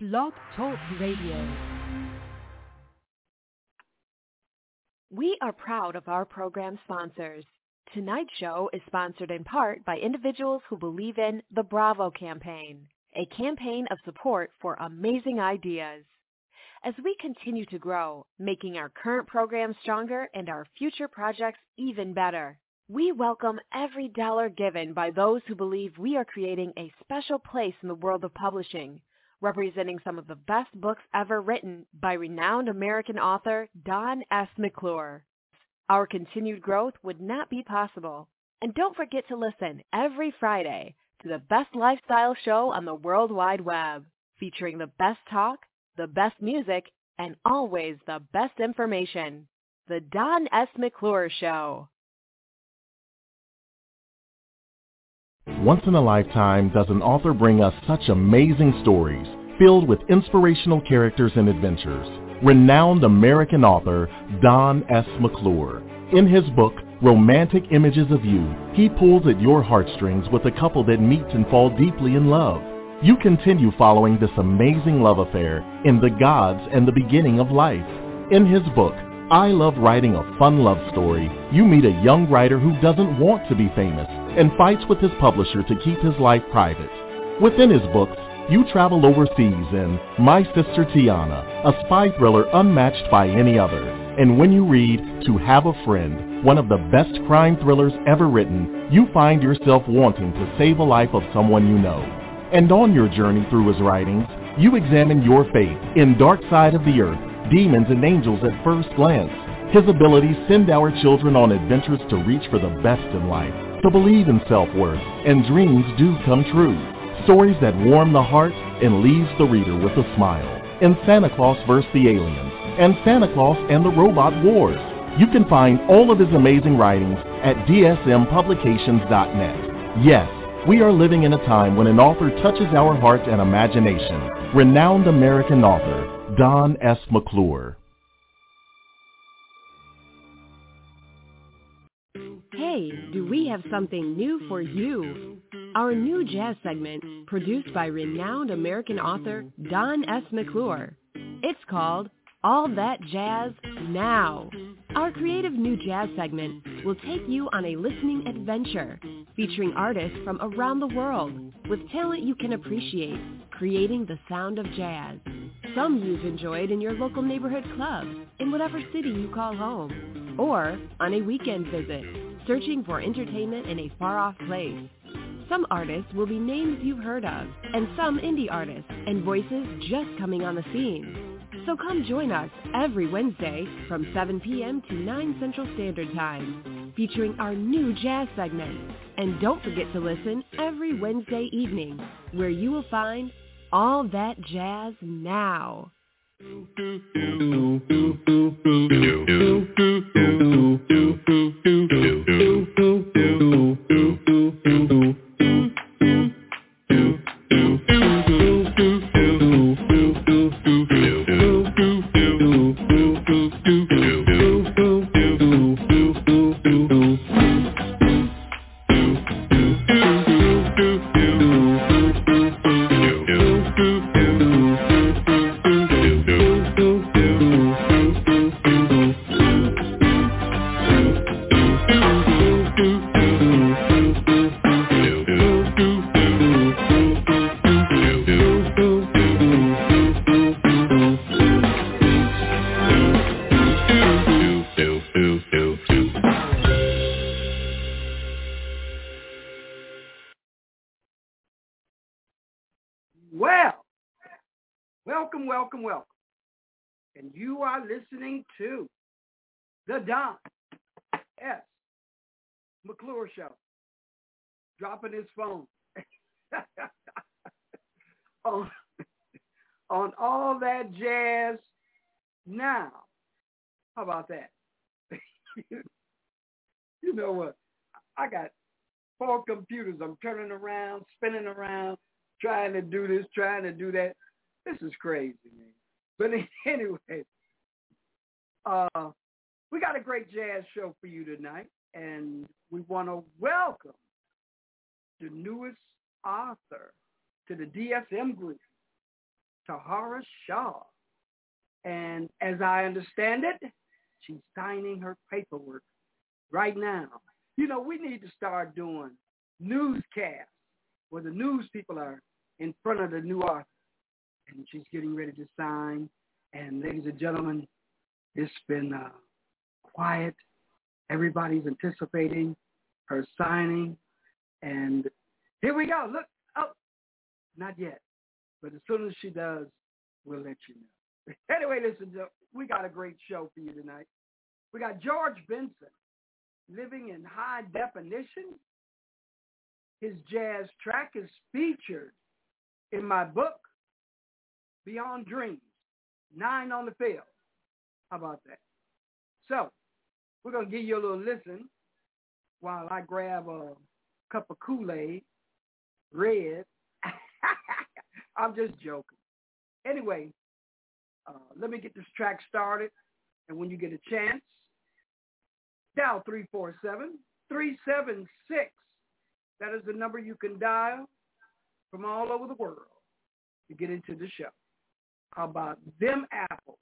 Blog Talk Radio. We are proud of our program sponsors. Tonight's show is sponsored in part by individuals who believe in the Bravo campaign, a campaign of support for amazing ideas. As we continue to grow, making our current program stronger and our future projects even better, we welcome every dollar given by those who believe we are creating a special place in the world of publishing, representing some of the best books ever written by renowned American author Don S. McClure. Our continued growth would not be possible. And don't forget to listen every Friday to the best lifestyle show on the World Wide Web, featuring the best talk, the best music, and always the best information. The Don S. McClure Show. Once in a lifetime does an author bring us such amazing stories filled with inspirational characters and adventures. Renowned American author Don S. McClure. In his book, Romantic Images of You, he pulls at your heartstrings with a couple that meet and fall deeply in love. You continue following this amazing love affair in The Gods and the Beginning of Life. In his book, I Love Writing a Fun Love Story, you meet a young writer who doesn't want to be famous and fights with his publisher to keep his life private. Within his books, you travel overseas in My Sister Tiana, a spy thriller unmatched by any other. And when you read To Have a Friend, one of the best crime thrillers ever written, you find yourself wanting to save a life of someone you know. And on your journey through his writings, you examine your faith in Dark Side of the Earth, Demons and Angels at First Glance. His abilities send our children on adventures to reach for the best in life, to believe in self-worth, and dreams do come true. Stories that warm the heart and leaves the reader with a smile. In Santa Claus vs. the Aliens and Santa Claus and the Robot Wars. You can find all of his amazing writings at dsmpublications.net. Yes, we are living in a time when an author touches our heart and imagination. Renowned American author Don S. McClure. Hey, do we have something new for you? Our new jazz segment, produced by renowned American author Don S. McClure. It's called All That Jazz Now. Our creative new jazz segment will take you on a listening adventure, featuring artists from around the world with talent you can appreciate, creating the sound of jazz. Some you've enjoyed in your local neighborhood club, in whatever city you call home, or on a weekend visit, searching for entertainment in a far-off place. Some artists will be names you've heard of, and some indie artists and voices just coming on the scene. So come join us every Wednesday from 7 p.m. to 9 Central Standard Time, featuring our new jazz segment. And don't forget to listen every Wednesday evening, where you will find All That Jazz Now. Welcome. And you are listening to the Don S. McClure Show. Dropping his phone on All That Jazz Now. How about that? You know what? I got 4 computers. I'm turning around, spinning around, trying to do this, trying to do that. This is crazy, man. But anyway, we got a great jazz show for you tonight, and we want to welcome the newest author to the DSM group. Tahara Shaw. And as I understand it, she's signing her paperwork right now. You know, we need to start doing newscasts where the news people are in front of the new author. And she's getting ready to sign. And ladies and gentlemen, it's been quiet. Everybody's anticipating her signing. And here we go. Look. Oh, not yet. But as soon as she does, we'll let you know. Anyway, listen, we got a great show for you tonight. We got George Benson, Living in High Definition. His jazz track is featured in my book, Beyond Dreams, 9 on the Field. How about that? So, we're going to give you a little listen while I grab a cup of Kool-Aid, red. I'm just joking. Anyway, let me get this track started. And when you get a chance, dial 347-376. That is the number you can dial from all over the world to get into the show. How about them apples?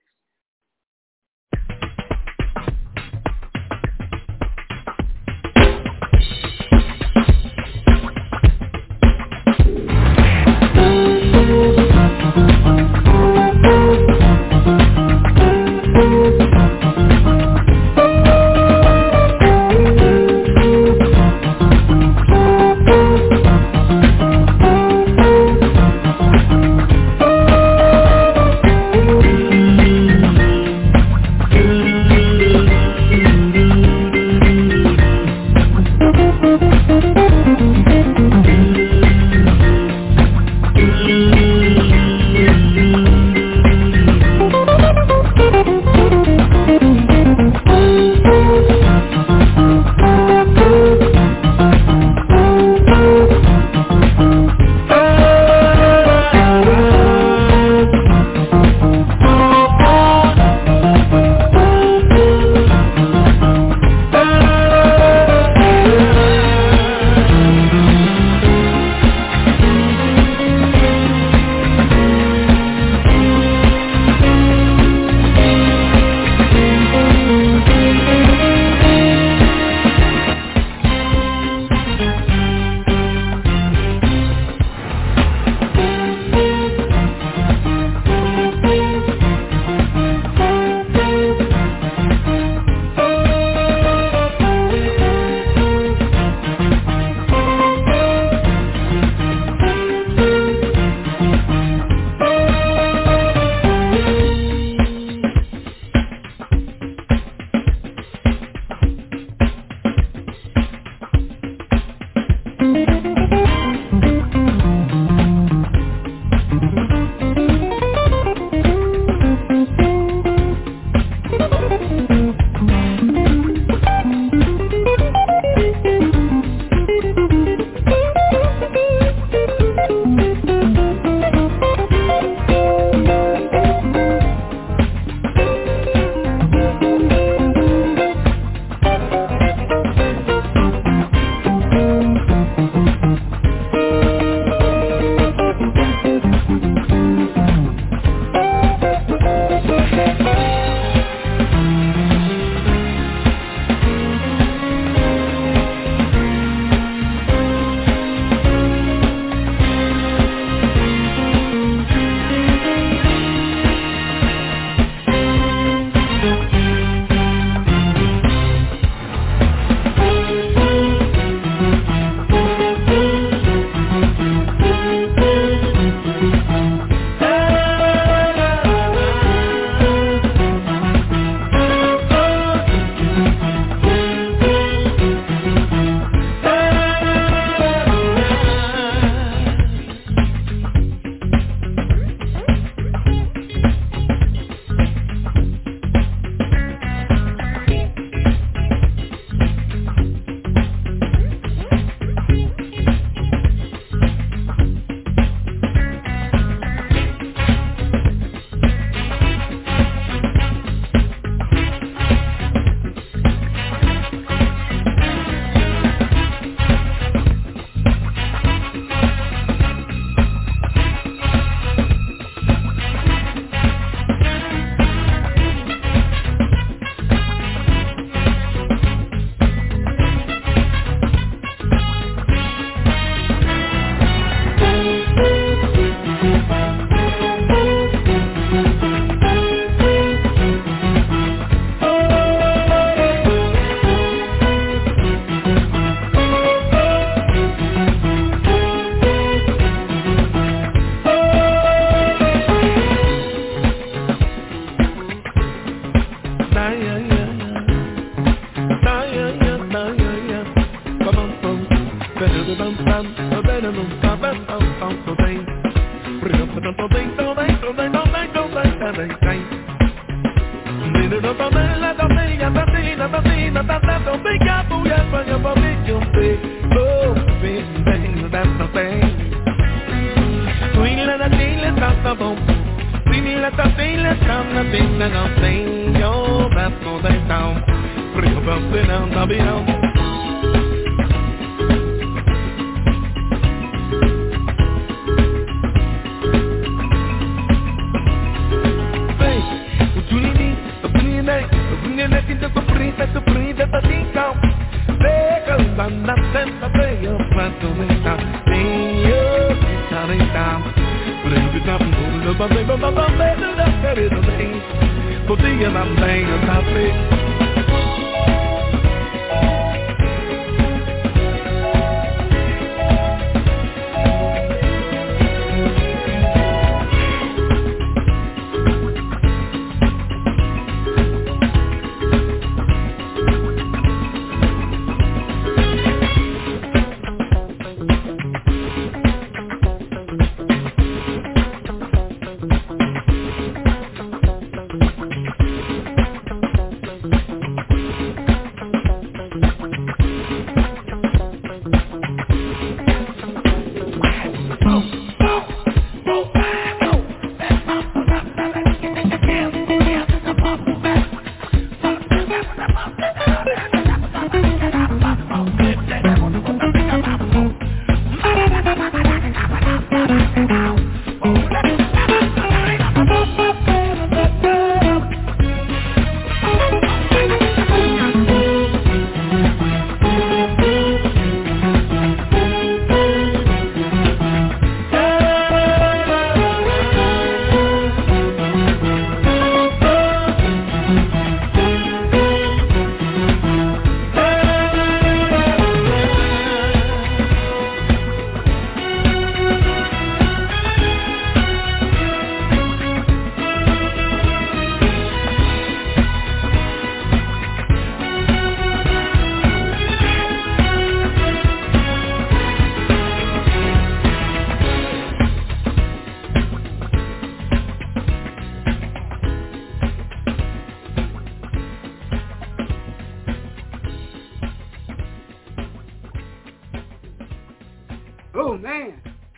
Oh, man,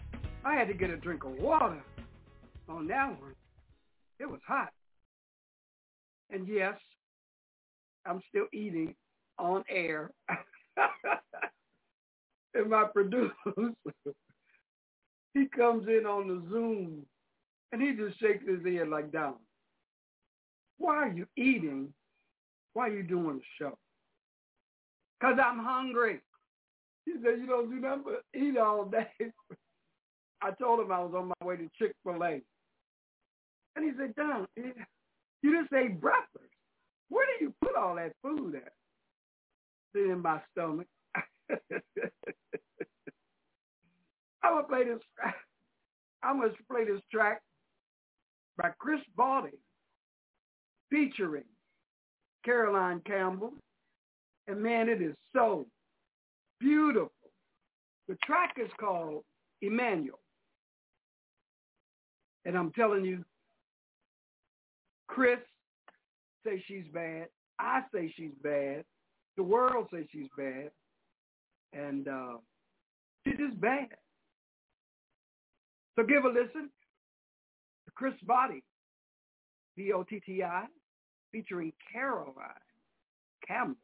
I had to get a drink of water on that one. It was hot. And yes, I'm still eating on air. And my producer, he comes in on the Zoom, and he just shakes his head like, "Down, why are you eating? Why are you doing the show?" "'Cause I'm hungry." He said, "You don't do nothing but eat all day." I told him I was on my way to Chick-fil-A. And he said, "Don, you just ate breakfast. Where do you put all that food at?" "It's in my stomach." I'm going to play this track by Chris Baudy featuring Caroline Campbell. And man, it is so beautiful. The track is called Emmanuel. And I'm telling you, Chris says she's bad. I say she's bad. The world says she's bad. And she's just bad. So give a listen to Chris Baudy, Botti, featuring Caroline Campbell.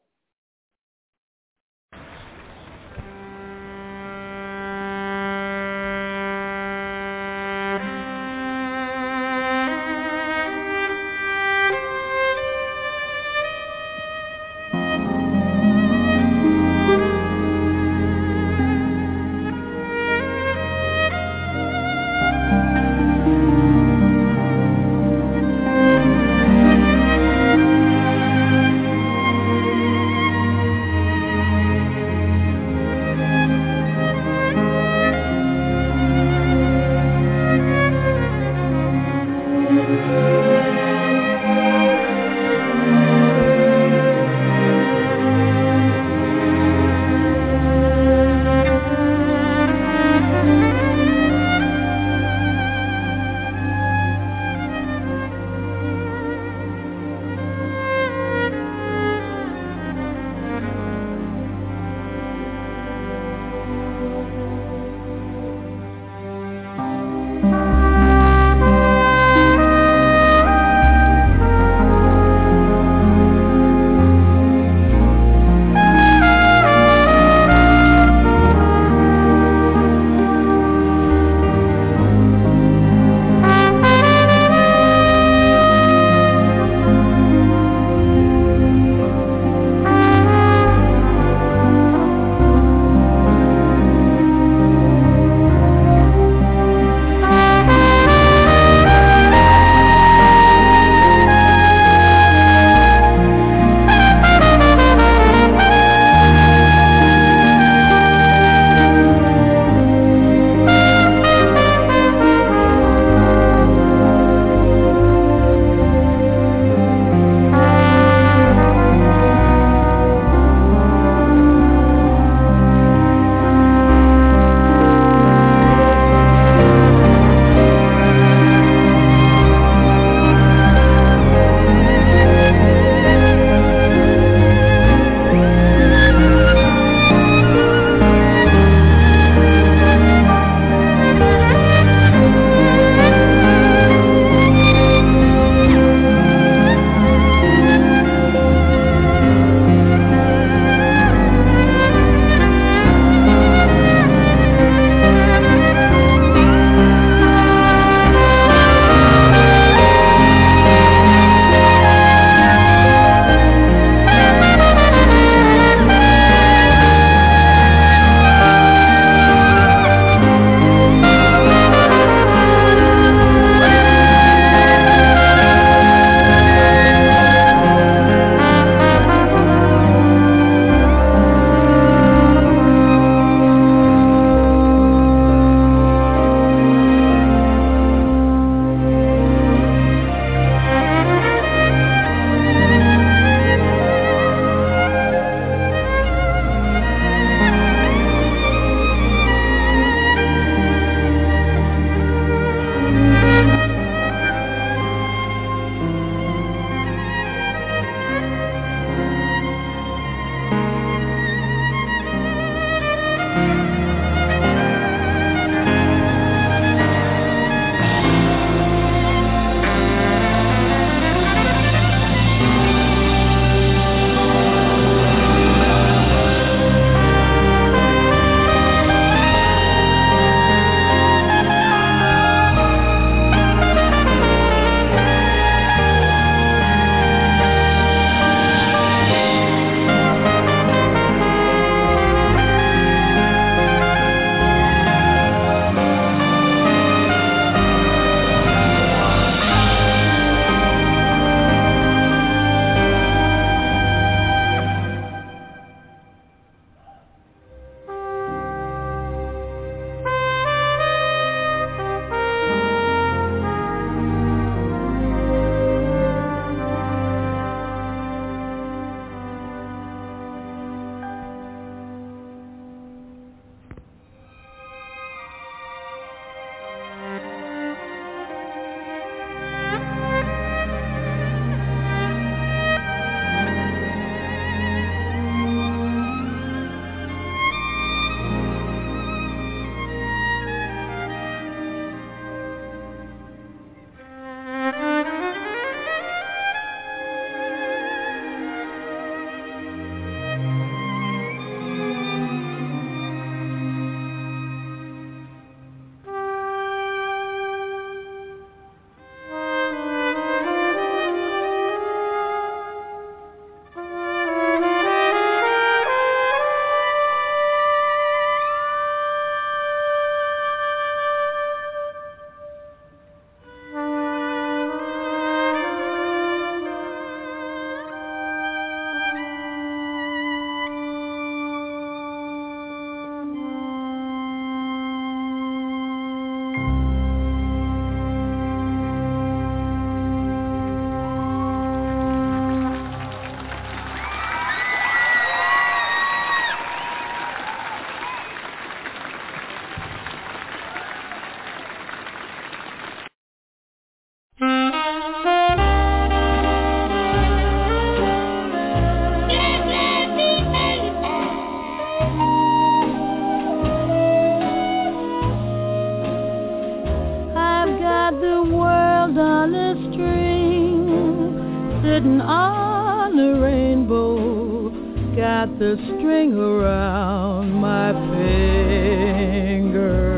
a string, sitting on a rainbow, got the string around my finger.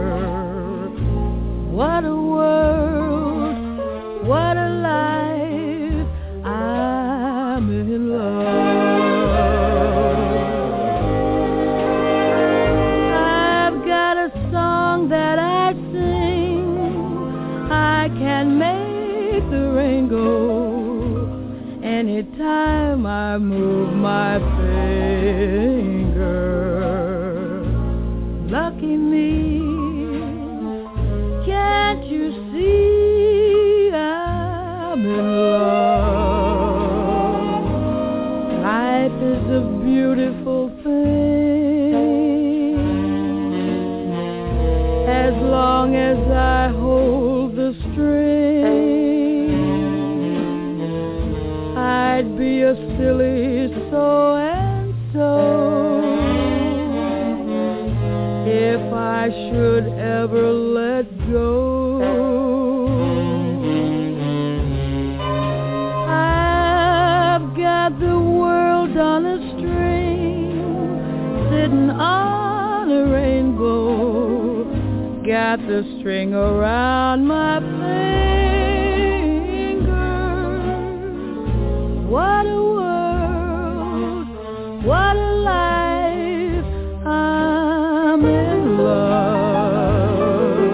What a world, what a life, I'm in love. I've got a song that I sing, I can make the rain go anytime I move my finger. Lucky me, can't you see I'm in love? Life is a beautiful thing, as long as I hold the string. I'd be a silly so-and-so if I should ever let go. I've got the world on a string, sitting on a rainbow, got the string around my finger. What a world, what a life, I'm in love.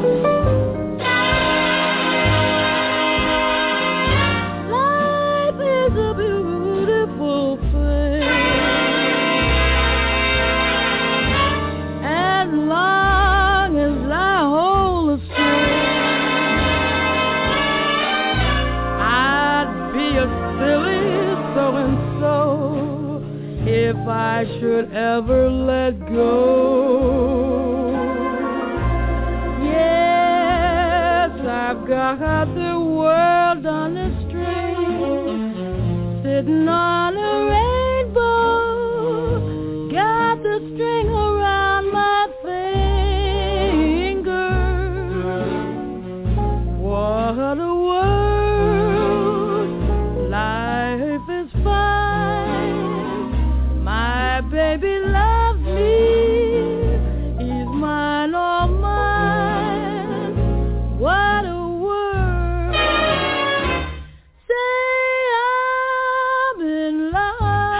Life is a beautiful thing, as long as I hold the string. I'd be a silly so-and-so if I should ever let go. Yes, I've got the world on a string, sitting on a rainbow, got the string around my finger. What a world, life is fine, my baby loves me, he's mine, all mine. What a world, say I'm in love.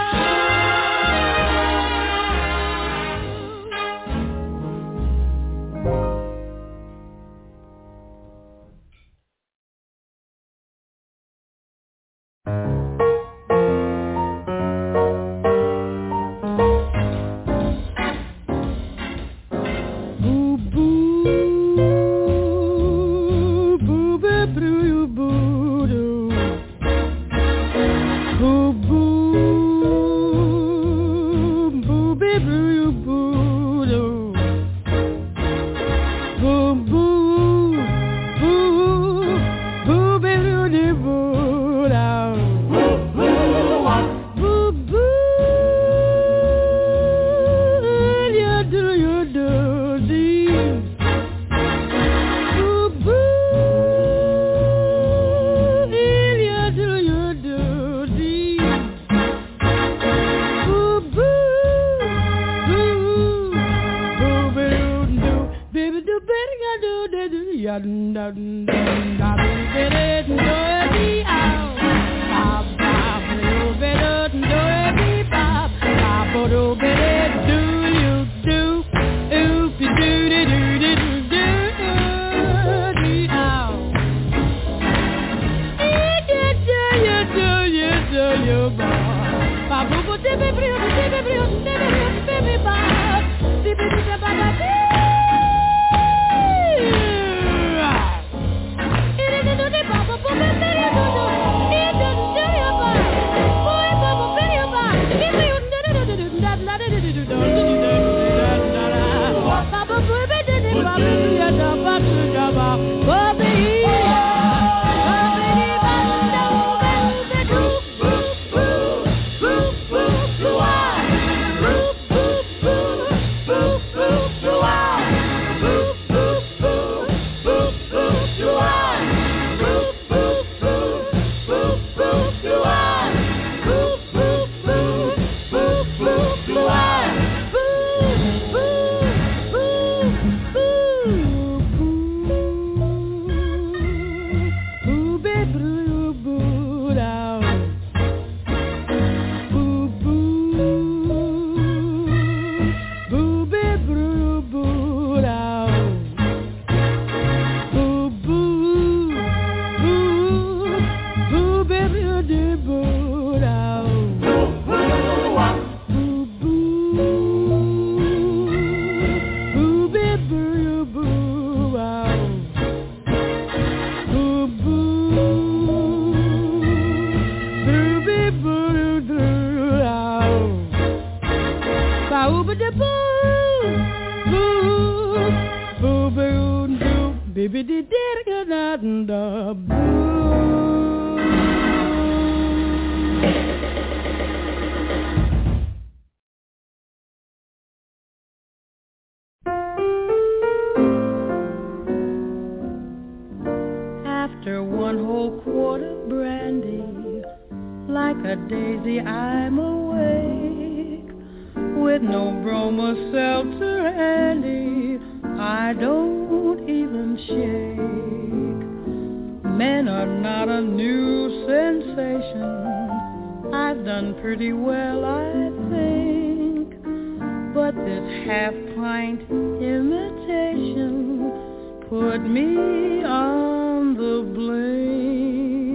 After one whole quart of brandy, like a daisy I'm awake, with no bromo seltzer handy, I don't even shake. Men are not a new sensation, I've done pretty well, I think, but this half-pint imitation put me on the blink.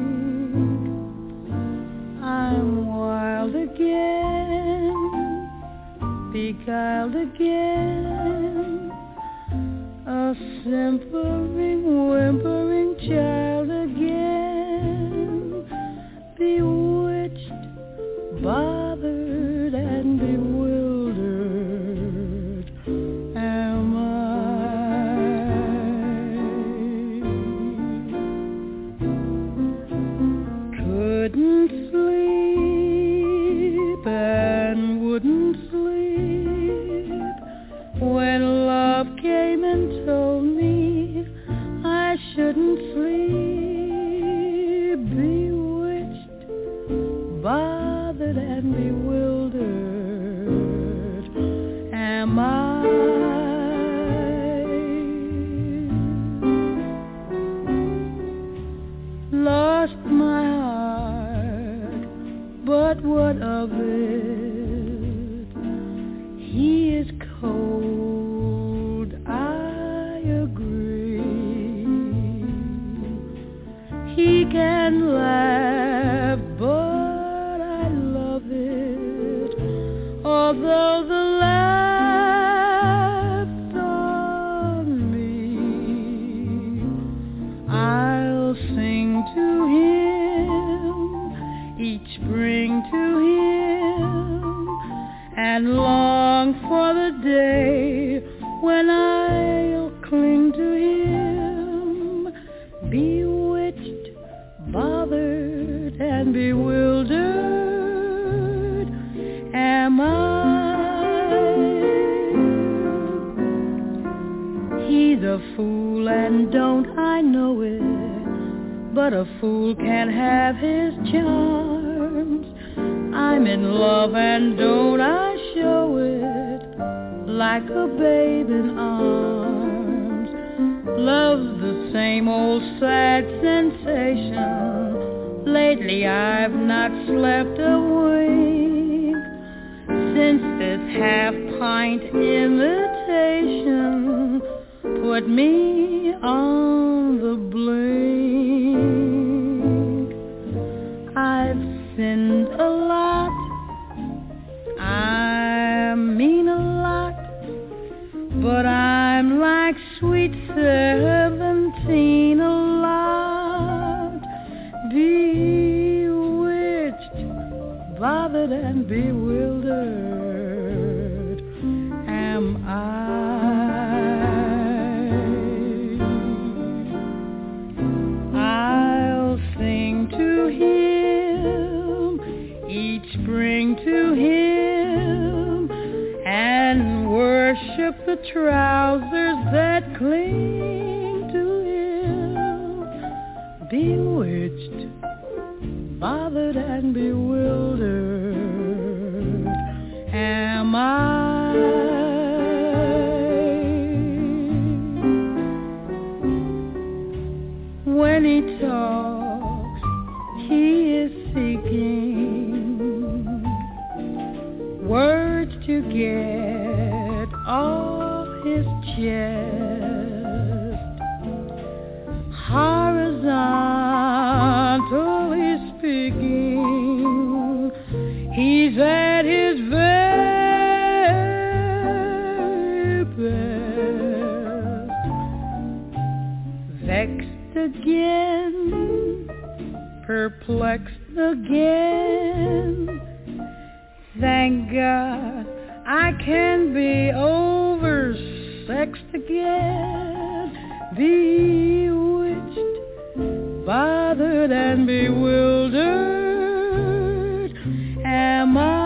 I'm wild again, beguiled again, a simpering, whimpering child again, bewitched, bothered, and bewildered am I. Couldn't sleep and wouldn't sleep when love came and told me I shouldn't sleep, bewitched, bothered and bewildered am I. Lost my heart, but what of it? He is cold, I agree. He can laugh, but I love it, although the laugh's on me. I'll sing to him, each spring to him, and long for the day when I'll cling to him, bewitched, bothered, and bewildered am I. He's a fool and don't I know it, but a fool can have his charms. I'm in love and don't I show it, like a babe in arms. Love's the same old sad sensation. Lately I've not slept a wink, since this half-pint imitation put me on the blink. I've sinned a lot, I mean a lot, but I'm like sweet 17 a lot, bewitched, bothered and bewildered am I. I'll sing to him, each spring to him, and worship the trousers that cling to him, bewitched, bothered and bewildered am I. When he talks, he is seeking words to get off his chest, horizontally speaking, he's at his very best, vexed again, perplexed again. Thank God I can be oversexed again, bewitched, bothered and bewildered am I.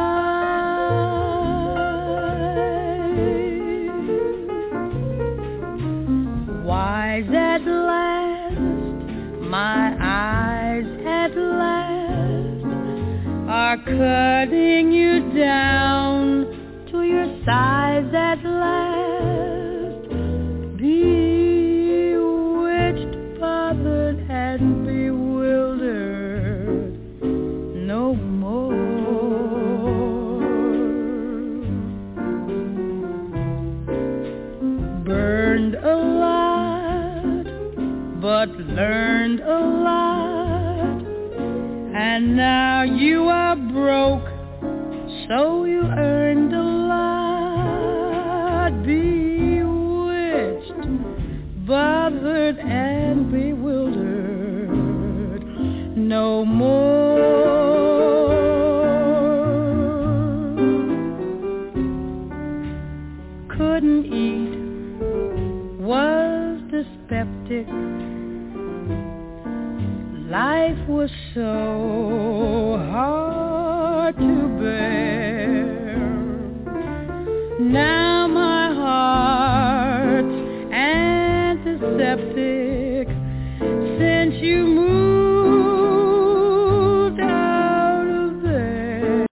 Wise at last, My eyes at last are cutting you down to your size at last. Bewitched, bothered, and bewildered no more. Burned a lot, but learned a lot, and now you are broke, so you earned a lot. Bewitched, bothered, and bewildered no more. Couldn't eat, was dyspeptic. Life was so hard to bear. Now my heart's antiseptic since you moved out of there.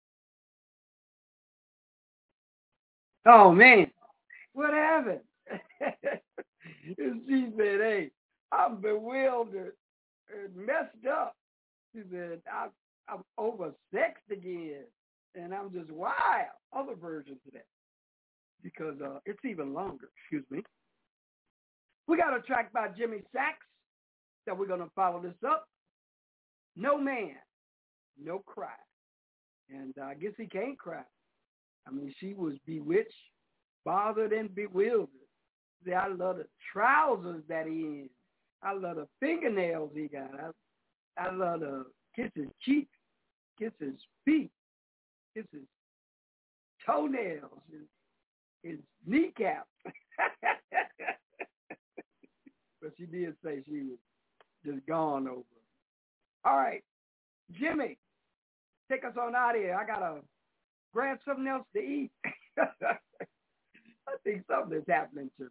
Oh, man. What happened? She said, hey, I'm bewildered and messed up. She said, I'm oversexed again, and I'm just wild. Other versions of that, because it's even longer. Excuse me. We got a track by Jimmy Sachs that we're going to follow this up. No Man, No Cry. And I guess he can't cry. I mean, she was bewitched, bothered, and bewildered. See, I love the trousers that he in. I love the fingernails he got. I love to kiss his cheek, kiss his feet, kiss his toenails, his kneecap. But she did say she was just gone over. All right, Jimmy, take us on out of here. I got to grab something else to eat. I think something is happening to me.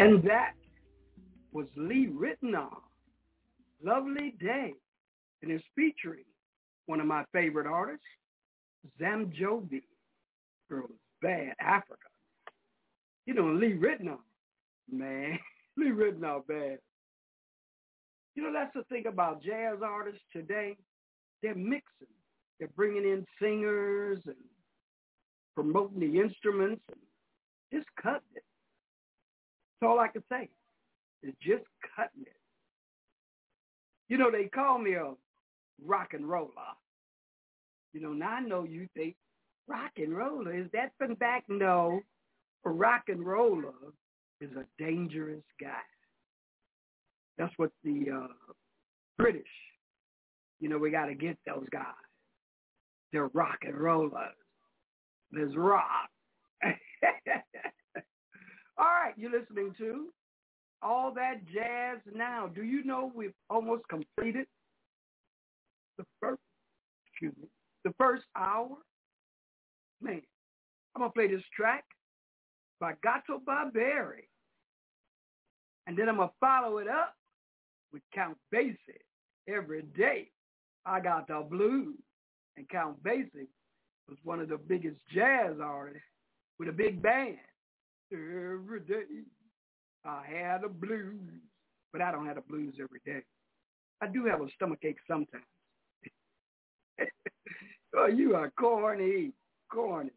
And that was Lee Ritenour, Lovely Day. And it's featuring one of my favorite artists, Zamjobi. Girl is bad, Africa. You know, Lee Ritenour, man, Lee Ritenour bad. You know, that's the thing about jazz artists today. They're mixing. They're bringing in singers and promoting the instruments and just cutting it. That's all I can say. It's just cutting it. You know, they call me a rock and roller. You know, now I know you think, rock and roller, is that from back? No. A rock and roller is a dangerous guy. That's what the British, you know, we got to get those guys. They're rock and rollers. There's rock. All right, you're listening to All That Jazz Now. Do you know we've almost completed the first hour? Man, I'm going to play this track by Gato Barberi. And then I'm going to follow it up with Count Basie. Every day I got the blues. And Count Basie was one of the biggest jazz artists with a big band. Every day I had the blues. But I don't have the blues every day. I do have a stomachache sometimes. Oh, you are corny. Corny.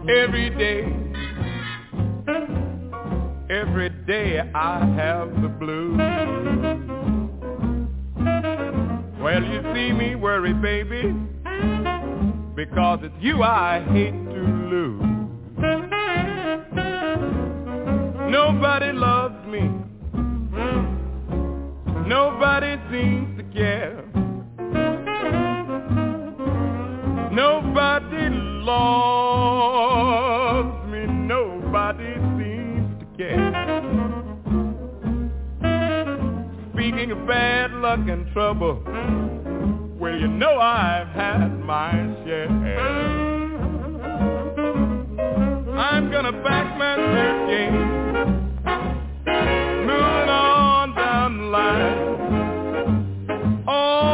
Every day I have the blues. Well, you see me worry, baby, because it's you I hate to lose. Nobody loves me. Nobody seems to care. Nobody loves me. Nobody seems to care. Speaking of bad luck and trouble, well, you know I've had my share. I'm gonna pack my suitcase, moving on down the line. Oh,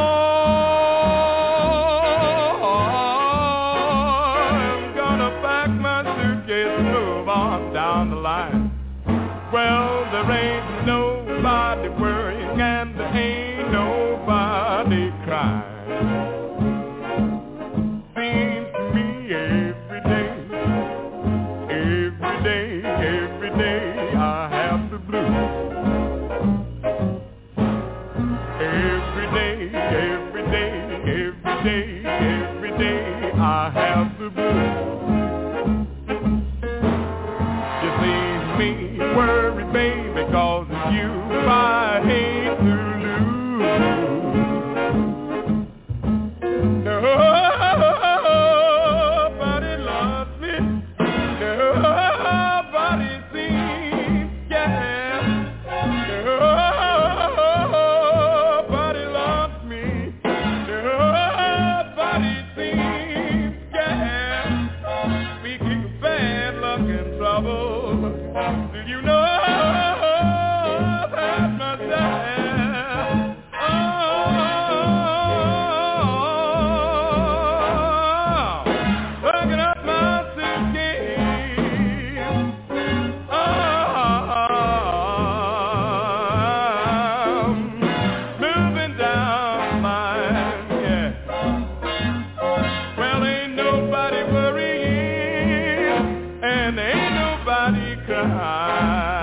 I'm gonna pack my suitcase and move on down the line. Well, there ain't nobody worrying and there ain't nobody crying. Seems to me every day I have the blues. Every day I have the blues. You see me worry, baby, 'cause it's you I hate to lose. Nobody loves me. Nobody seems to care. Nobody loves me. Nobody seems to care. Speaking of bad luck and trouble, do you know that myself? Packing up my suitcase. Moving down the line, yeah. Well, ain't nobody worrying and ain't nobody crying.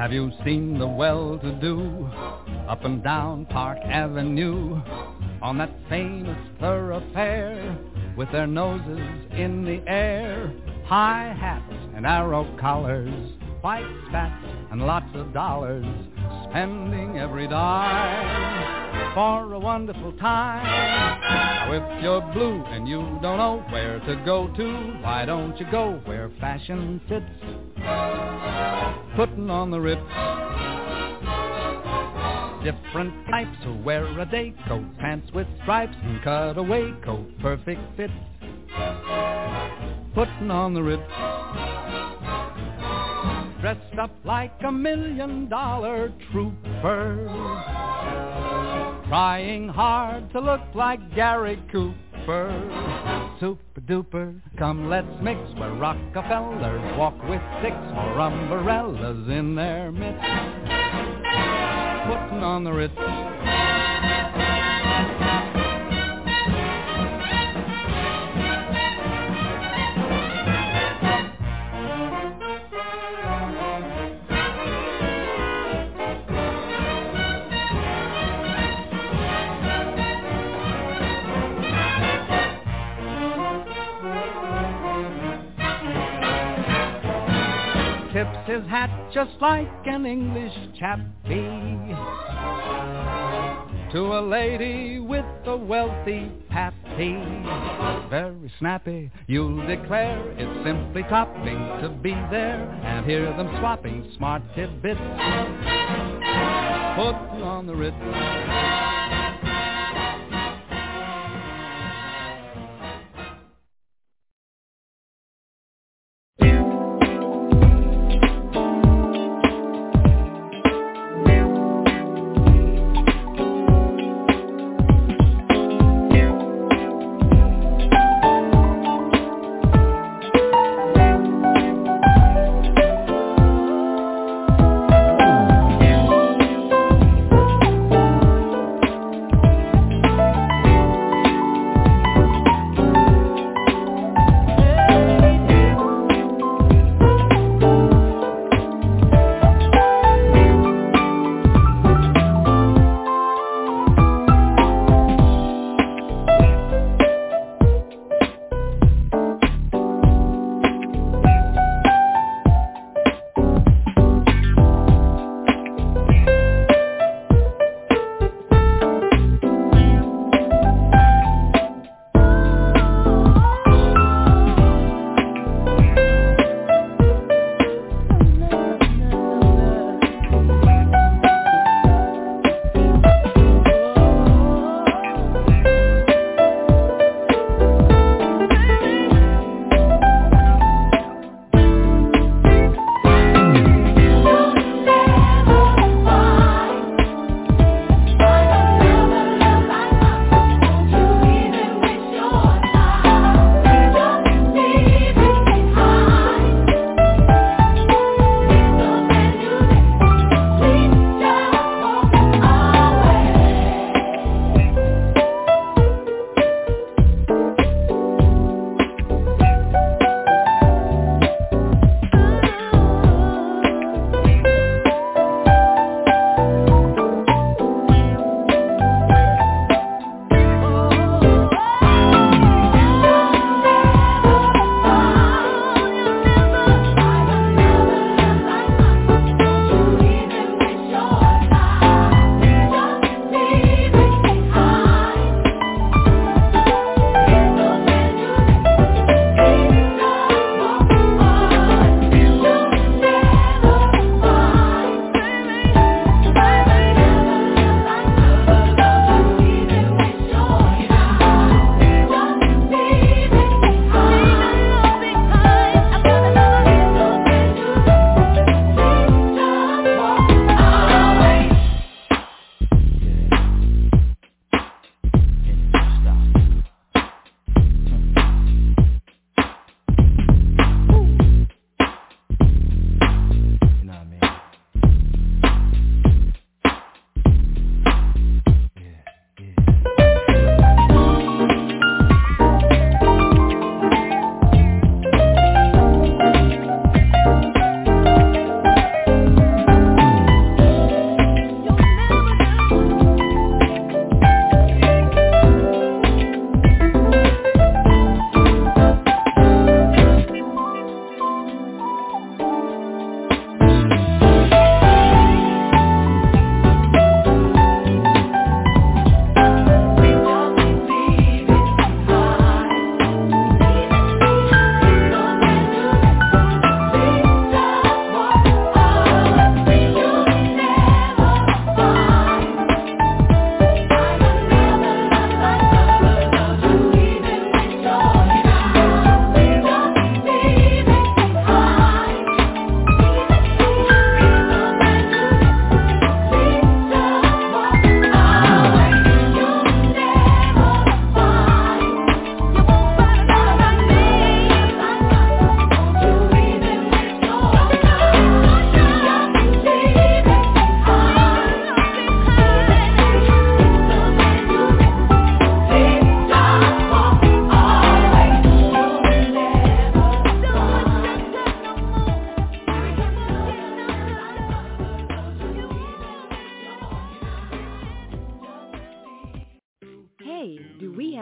Have you seen the well-to-do up and down Park Avenue on that famous thoroughfare with their noses in the air? High hats and arrow collars, white spats and lots of dollars, spending every dime for a wonderful time. Now if you're blue and you don't know where to go to, why don't you go where fashion sits, putting on the Ritz. Different types who wear a day coat, pants with stripes and cutaway coat, perfect fits, putting on the Ritz. Dressed up like $1 million trooper, trying hard to look like Gary Cooper. Super duper, come let's mix where Rockefellers walk with sticks or umbrellas in their midst, putting on the Ritz. Tips his hat just like an English chappie to a lady with a wealthy pappy. Very snappy, you'll declare, it's simply topping to be there and hear them swapping smart tidbits, putting on the Ritz.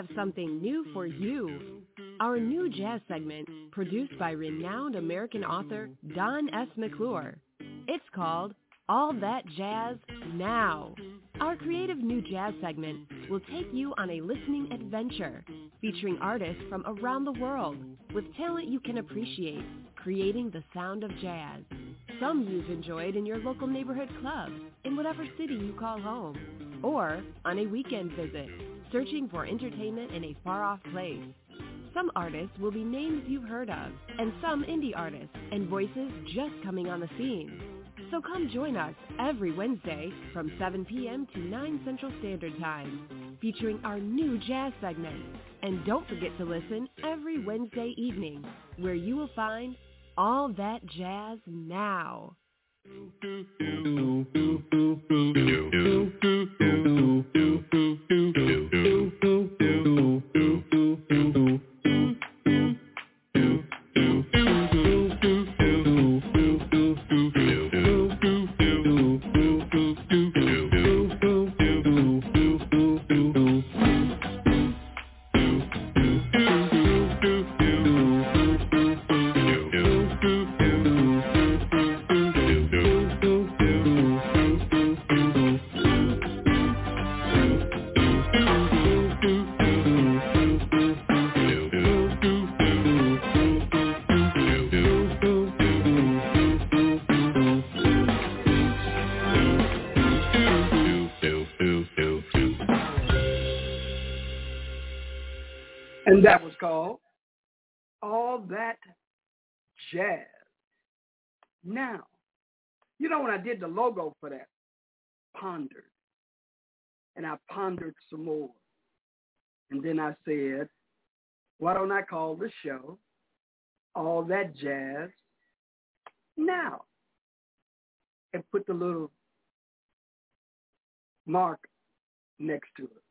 something new for you. Our new jazz segment, produced by renowned American author Don S. McClure. It's called All That Jazz Now. Our creative new jazz segment will take you on a listening adventure featuring artists from around the world with talent you can appreciate, creating the sound of jazz. Some you've enjoyed in your local neighborhood club, in whatever city you call home, or on a weekend visit, searching for entertainment in a far-off place. Some artists will be names you've heard of, and some indie artists and voices just coming on the scene. So come join us every Wednesday from 7 p.m. to 9 Central Standard Time, featuring our new jazz segment. And don't forget to listen every Wednesday evening, where you will find All That Jazz Now. And that was called All That Jazz. Now, you know, when I did the logo for that, pondered. And I pondered some more. And then I said, why don't I call the show All That Jazz Now? And put the little mark next to it.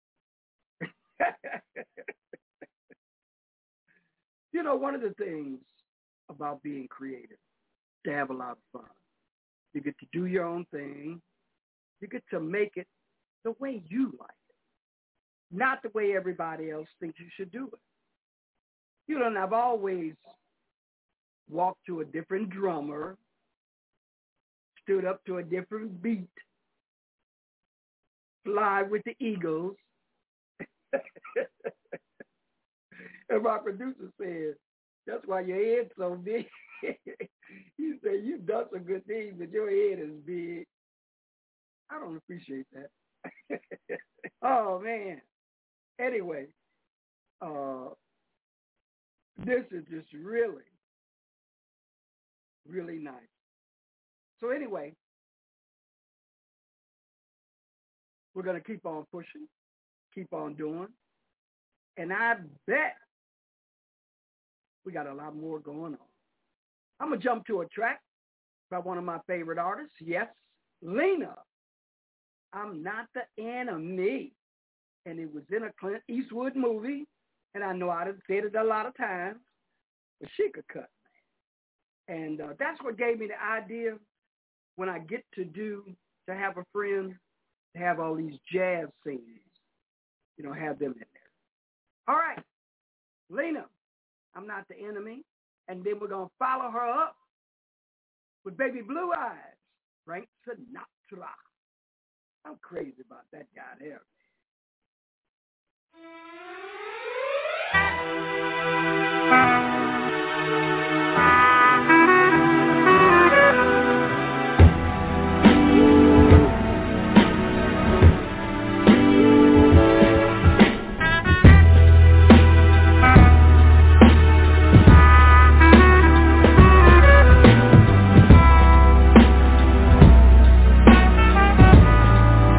You know, one of the things about being creative, to have a lot of fun. You get to do your own thing. You get to make it the way you like it, not the way everybody else thinks you should do it. You know, and I've always walked to a different drummer, stood up to a different beat, fly with the Eagles. And my producer said, that's why your head's so big. He said, you've done some good things, but your head is big. I don't appreciate that. Oh, man. Anyway, this is just really, really nice. So anyway, we're going to keep on pushing, keep on doing. And I bet we got a lot more going on. I'm going to jump to a track by one of my favorite artists. Yes, Lena. I'm Not the Enemy. And it was in a Clint Eastwood movie. And I know I've said it a lot of times, but she could cut, man. And that's what gave me the idea when I get to have a friend, to have all these jazz singers, you know, have them in there. All right, Lena, I'm Not the Enemy. And then we're going to follow her up with Baby Blue Eyes, Frank Sinatra. I'm crazy about that guy there.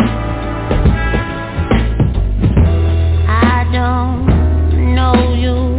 I don't know you.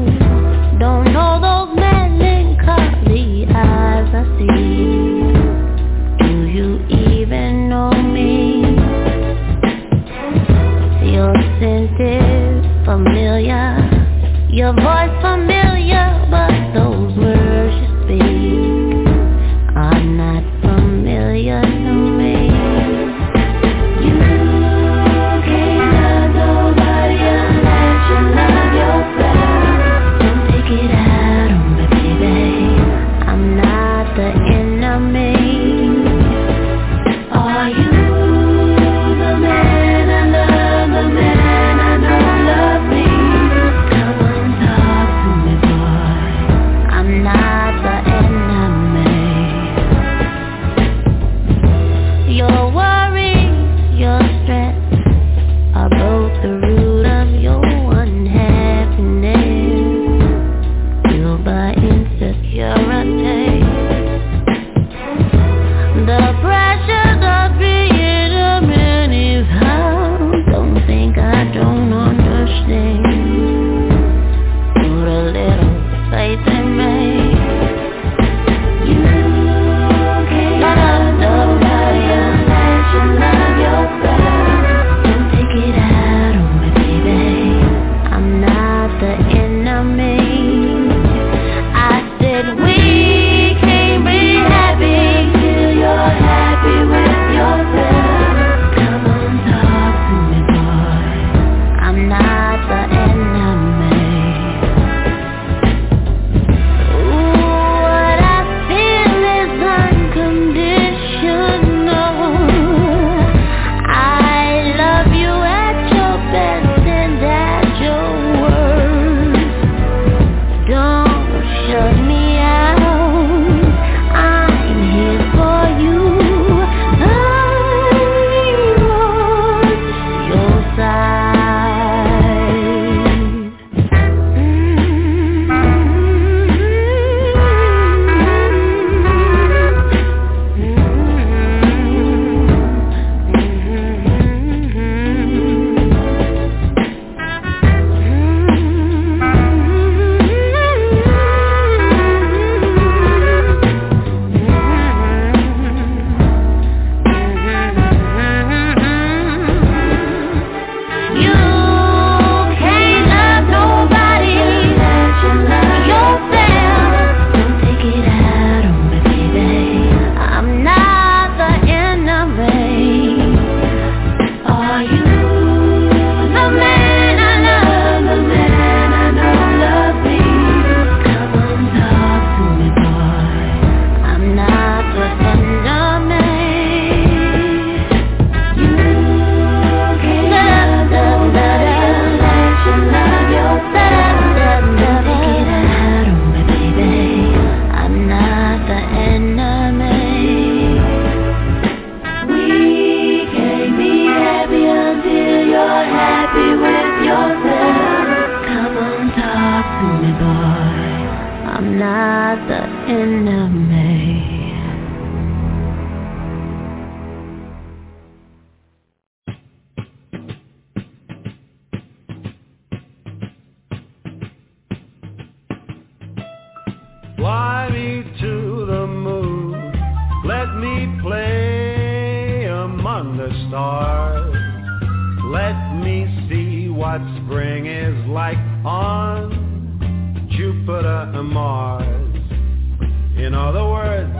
stars. Let me see what spring is like on Jupiter and Mars. In other words,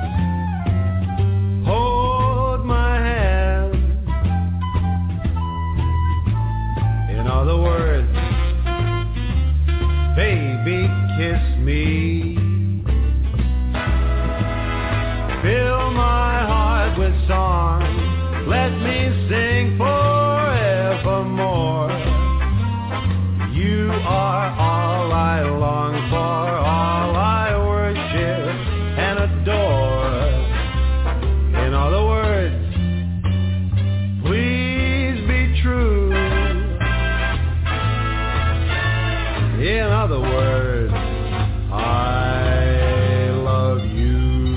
hold my hand. In other words, baby, kiss me. Fill my heart with song. Let me sing forevermore. You are all I long for, all I worship and adore. In other words, please be true. In other words, I love you.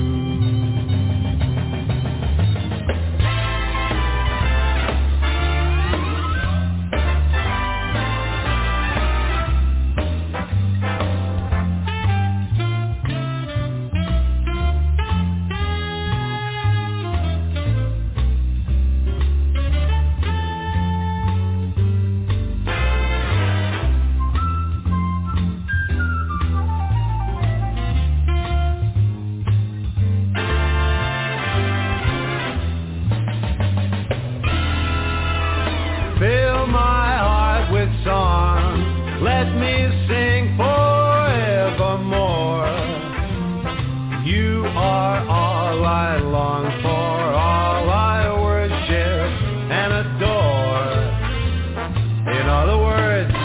Fill my heart with song. Let me sing forevermore. You are all I long for, all I worship and adore. In other words,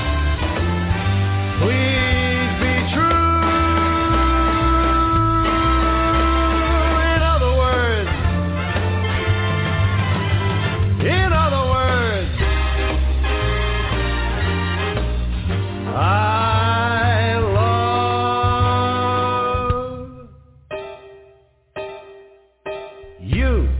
please be true. In other words, I love you.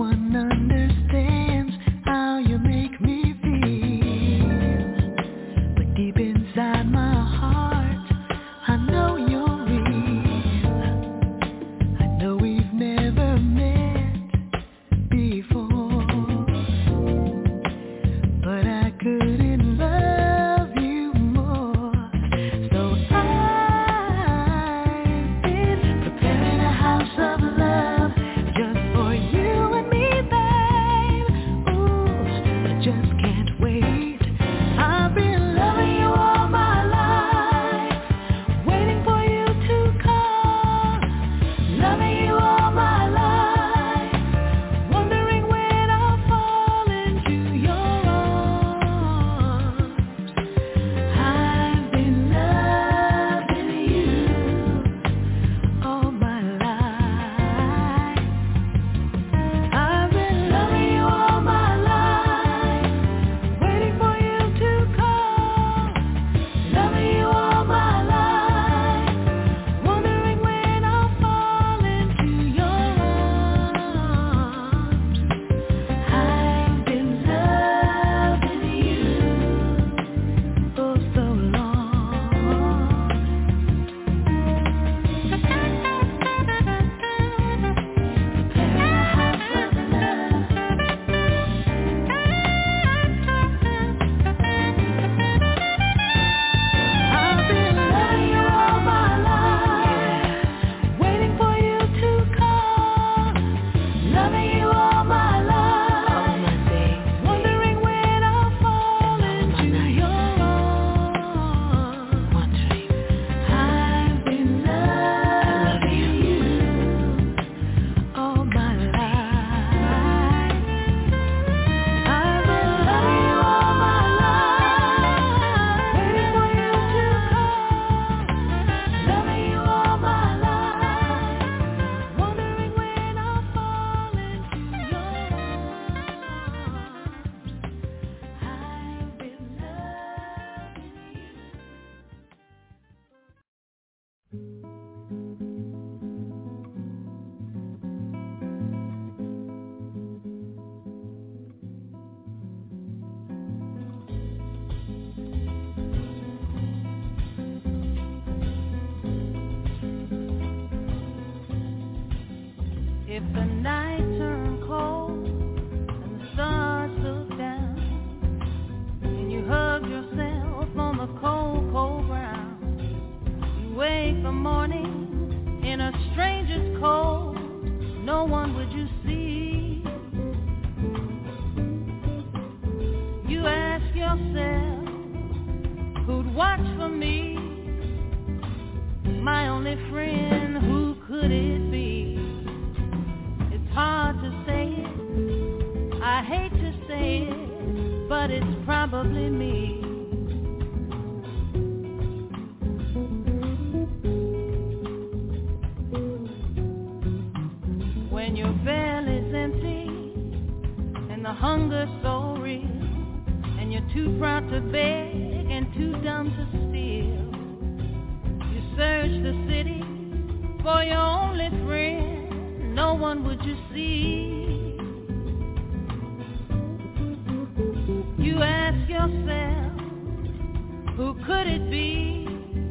one understands how you make me feel. But deep inside my heart, I know you're real. I know we've never met before, but I couldn't love you more. So I've been preparing a house of love just for you and me, babe. Ooh, I just can't wait. I've been loving you all my life, waiting for you to come. Loving you all my life, wondering when I'll fall into your arms. I've been loving you all my life. I've been loving you all my life, waiting for you to come. Loving you all my life, wondering when I'll fall into your arms. I've been loving you for so long. Preparing a house of love. I've been loving you all my life, waiting for you to come. Loving you all my life, wondering when I'll fall into your arms. I've been loving you all my life. I've been loving you all my life, waiting for you to come. Loving you all my life, wondering when I'll fall into your arms. I've been loving you. If the night turned cold and the stars looked down, and you hugged yourself on the cold, cold ground, you wake the morning in a stranger's cold, no one would you see. You ask yourself, who'd watch for me? My only friend, who could it be? It's hard to say it, I hate to say it, but it's probably me. When your belly's empty and the hunger's so real, and you're too proud to beg and too dumb to steal, you search the city for your only friend, no one would you see. You ask yourself, who could it be?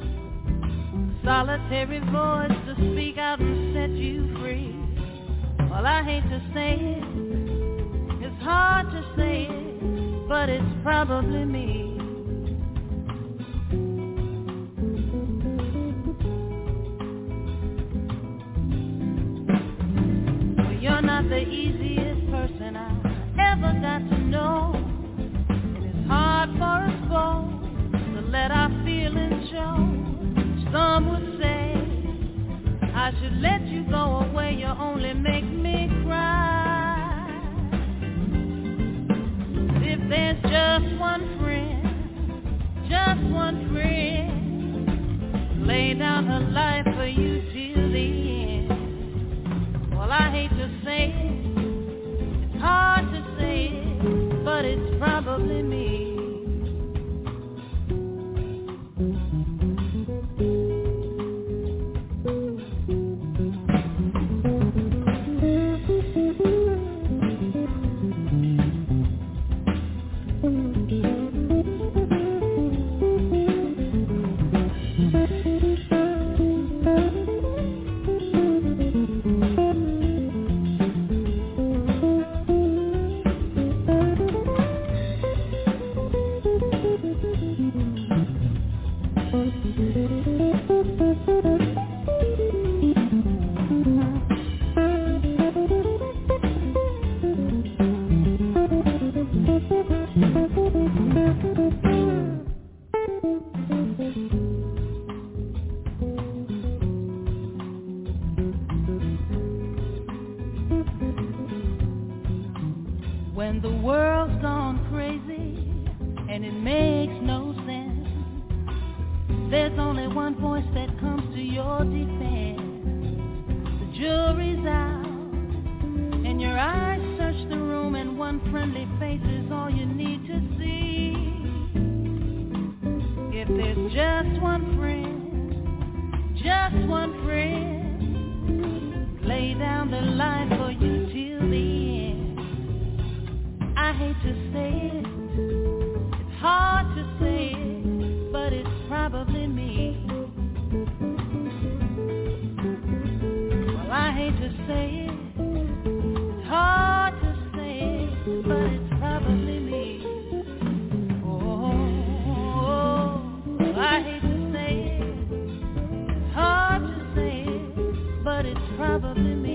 Solitary voice to speak out and set you free. Well, I hate to say it, it's hard to say it, but it's probably me. Well, you're not the easiest person I ever got to know, and it's hard for us both to let our feelings show. Some would say I should let you go away, you only make me cry. If there's just one friend, lay down her life for you till the end. Well, I hate to say it, it's hard to say it, but it's probably me. when the world's gone crazy and it makes no sense. There's only one voice that comes to your defense. The jury's out and your eyes search the room, and one friendly face is all you need to see. If there's just one friend, lay down their life for you till the end. I hate to say it, it's hard to say it, but it's probably me. Well, I hate to say it, it's hard to say it, but it's probably me. Oh, I hate to say it, it's hard to say it, but it's probably me.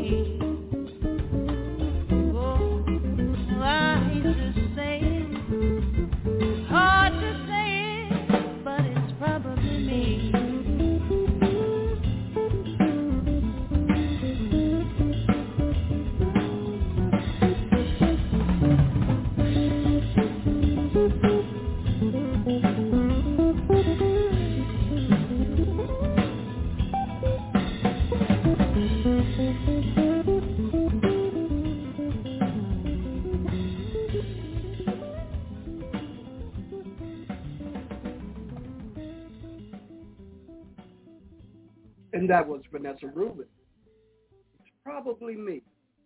And that was Vanessa Rubin. It's probably me.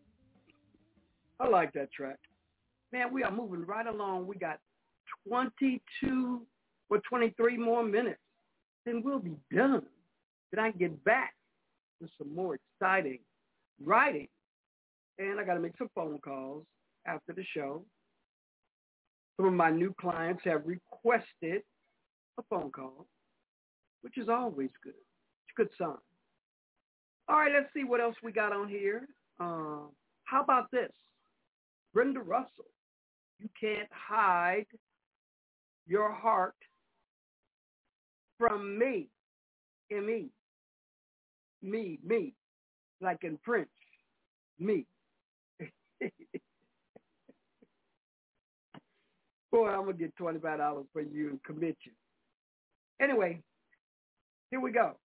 I like that track. Man, we are moving right along. We got 23 more minutes. Then we'll be done. Then I can get back with some more exciting writing. And I got to make some phone calls after the show. Some of my new clients have requested a phone call, which is always good. It's a good sign. All right, let's see what else we got on here. How about this? Brenda Russell, you can't hide your heart from me. M-E. Me. Like in French. Me. Boy, I'm going to get $25 for you and commit you. Anyway, here we go.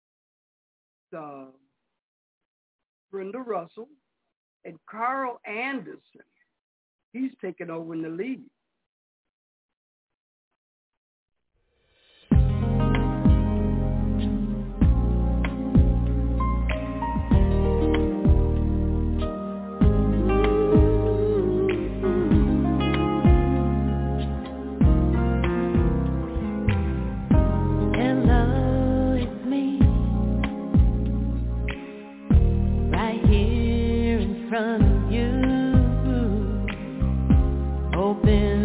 Brenda Russell and Carl Anderson. He's taken over in the lead. From you, open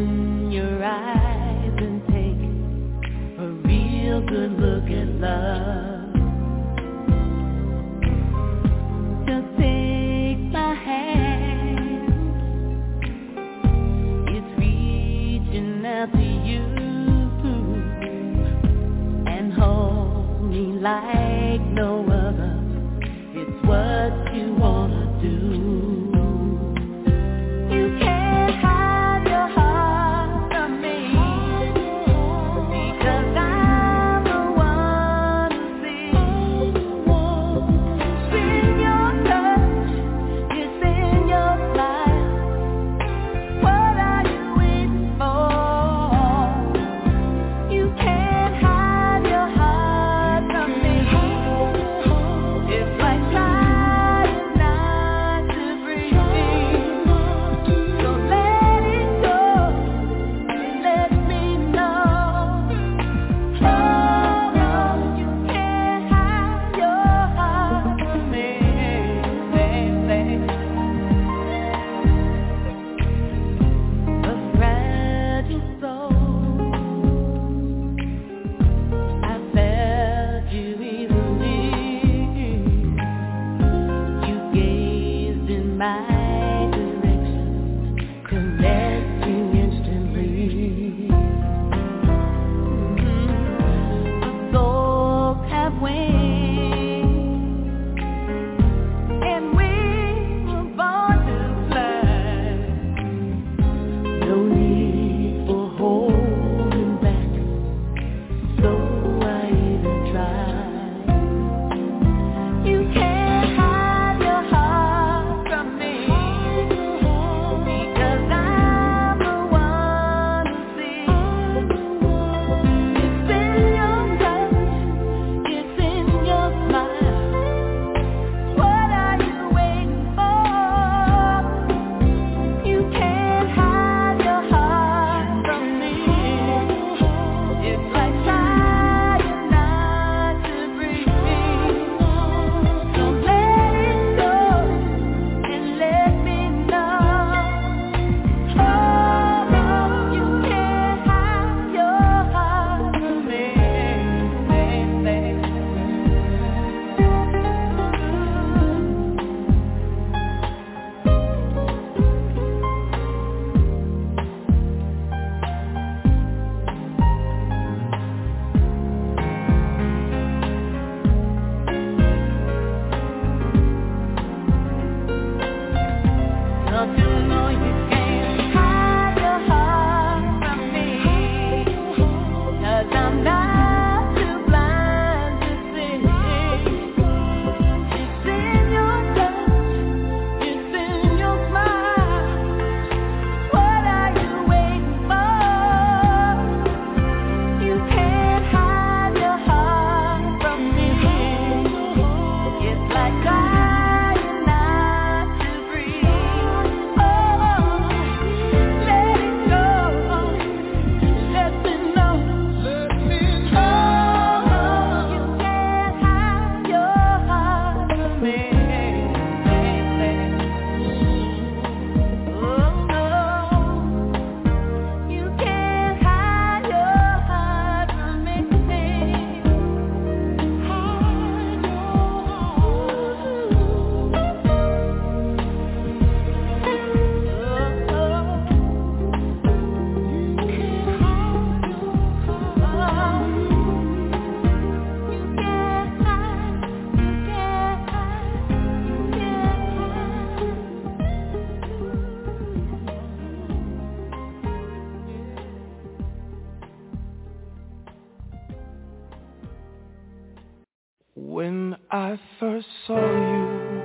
I first saw you,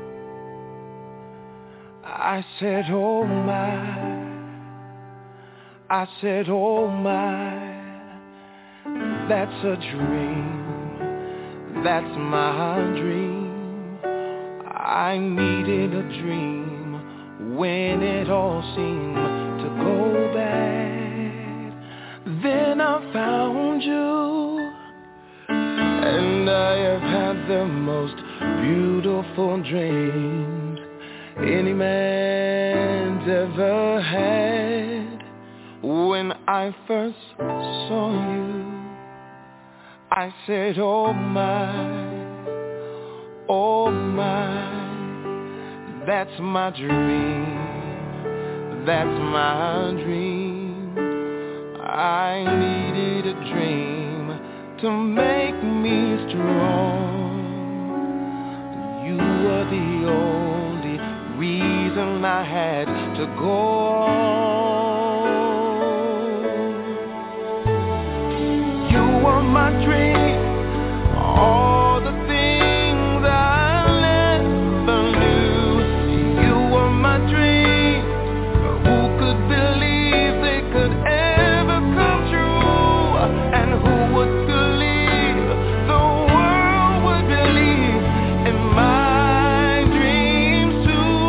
I said, oh my. I said, oh my, that's a dream, that's my dream. I needed a dream when it all seemed to go bad. Then I found you, and I have had the most beautiful dreams any man's ever had. When I first saw you, I said, oh my, that's my dream, that's my dream. I needed a dream to make me strong. You were the only reason I had to go on. You were my dream, all the things I never knew. You were my dream, who could believe they could ever come true? And who would believe the world would believe in my dreams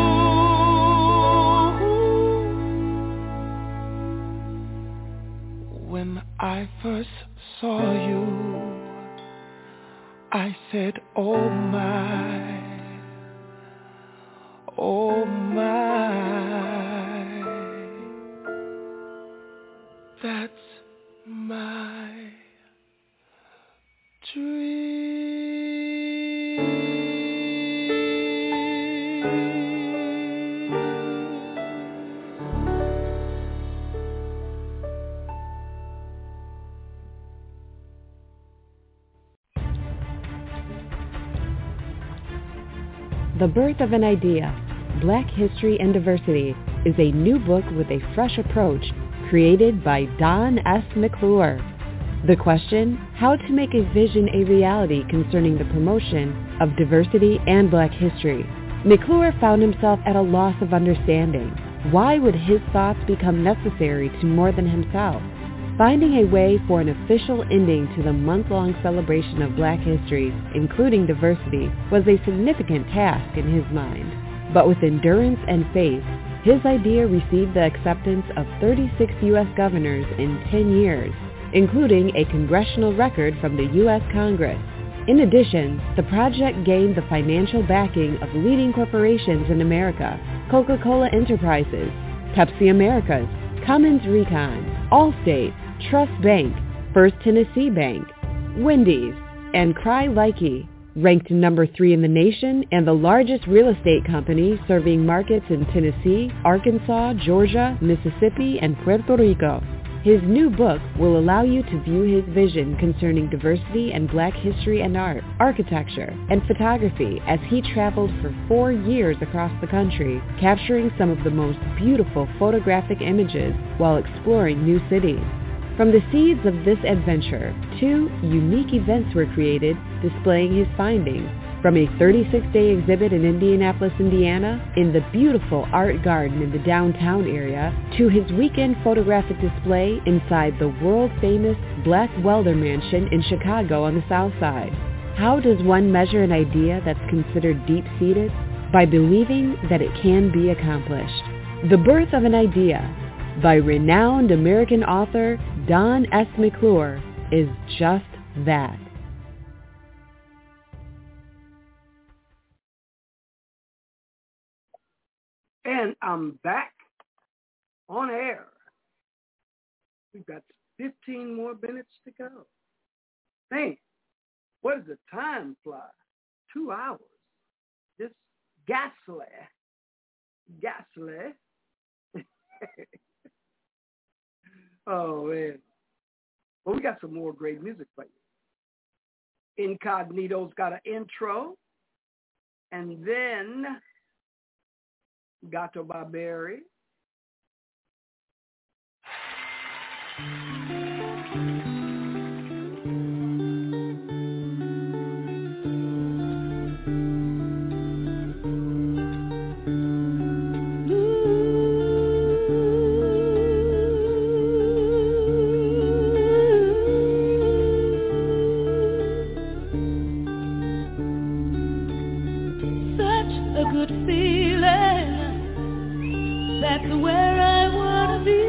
too? When I first saw you, I said, oh my, that's my dream. The Birth of an Idea, Black History and Diversity, is a new book with a fresh approach created by Don S. McClure. The question, how to make a vision a reality concerning the promotion of diversity and Black history. McClure found himself at a loss of understanding. Why would his thoughts become necessary to more than himself? Finding a way for an official ending to the month-long celebration of Black history, including diversity, was a significant task in his mind. But with endurance and faith, his idea received the acceptance of 36 U.S. governors in 10 years, including a congressional record from the U.S. Congress. In addition, the project gained the financial backing of leading corporations in America: Coca-Cola Enterprises, Pepsi Americas, Cummins Recon, Allstate, Trust Bank, First Tennessee Bank, Wendy's, and Cry-Likey, ranked number 3 in the nation and the largest real estate company serving markets in Tennessee, Arkansas, Georgia, Mississippi, and Puerto Rico. His new book will allow you to view his vision concerning diversity and Black history and art, architecture, and photography as he traveled for 4 years across the country, capturing some of the most beautiful photographic images while exploring new cities. From the seeds of this adventure, 2 unique events were created displaying his findings, from a 36-day exhibit in Indianapolis, Indiana, in the beautiful Art Garden in the downtown area, to his weekend photographic display inside the world-famous Black Welder Mansion in Chicago on the South Side. How does one measure an idea that's considered deep-seated? By believing that it can be accomplished. The Birth of an Idea, by renowned American author Don S. McClure, is just that. And I'm back on air. We've got 15 more minutes to go. Man, what does the time fly? 2 hours. Just gasly. Oh, man. Well, we got some more great music for you. Incognito's got an intro. And then Gato Barberi. where I wanna be.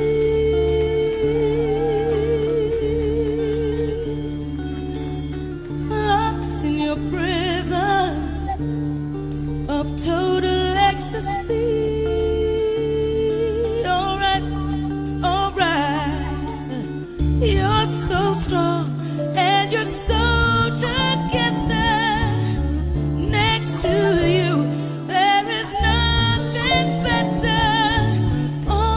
Lost in your prison of total ecstasy. Alright, you're so strong and you're so together. Next to you, there is nothing better. Oh,